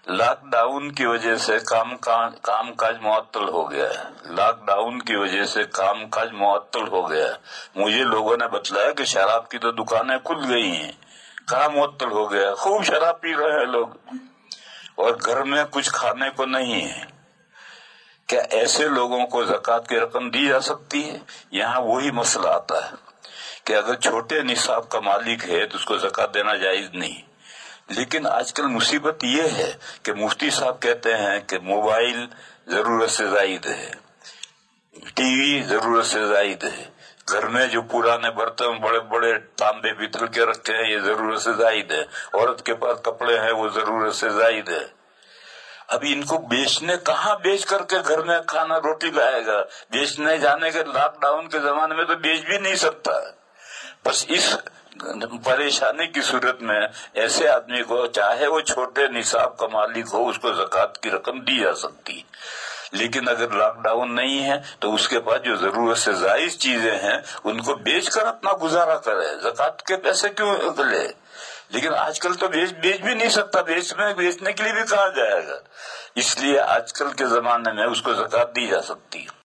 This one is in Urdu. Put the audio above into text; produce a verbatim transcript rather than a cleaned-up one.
لاک ڈاؤن کی وجہ سے کام کام کاج معطل ہو گیا ہے لاک ڈاؤن کی وجہ سے کام کاج معطل ہو گیا ہے مجھے لوگوں نے بتلایا کہ شراب کی تو دکانیں کھل گئی ہیں، کہاں معطل ہو گیا؟ خوب شراب پی رہے ہیں لوگ اور گھر میں کچھ کھانے کو نہیں ہے۔ کیا ایسے لوگوں کو زکوٰۃ کی رقم دی جا سکتی ہے؟ یہاں وہی مسئلہ آتا ہے کہ اگر چھوٹے نصاب کا مالک ہے تو اس کو زکوٰۃ دینا جائز نہیں، لیکن آج کل مصیبت یہ ہے کہ مفتی صاحب کہتے ہیں کہ موبائل ضرورت سے زائد ہے، ٹی وی ضرورت سے زائد ہے، گھر میں جو پرانے برتن بڑے بڑے تانبے پیتل کے رکھے ہیں یہ ضرورت سے زائد ہے، عورت کے پاس کپڑے ہیں وہ ضرورت سے زائد ہے۔ ابھی ان کو بیچنے کہاں بیچ کر کے گھر میں کھانا روٹی لائے گا؟ بیچنے جانے کے لاک ڈاؤن کے زمانے میں تو بیچ بھی نہیں سکتا۔ بس اس پریشانی کی صورت میں ایسے آدمی کو چاہے وہ چھوٹے نصاب کا مالک ہو اس کو زکوٰۃ کی رقم دی جا سکتی، لیکن اگر لاک ڈاؤن نہیں ہے تو اس کے پاس جو ضرورت سے زائد چیزیں ہیں ان کو بیچ کر اپنا گزارا کرے، زکوٰۃ کے پیسے کیوں لے؟ لیکن آج کل تو بیچ بیچ بھی نہیں سکتا، بیچنے بیچنے کے لیے بھی کہا جائے گا، اس لیے آج کل کے زمانے میں اس کو زکوٰۃ دی جا سکتی ہے۔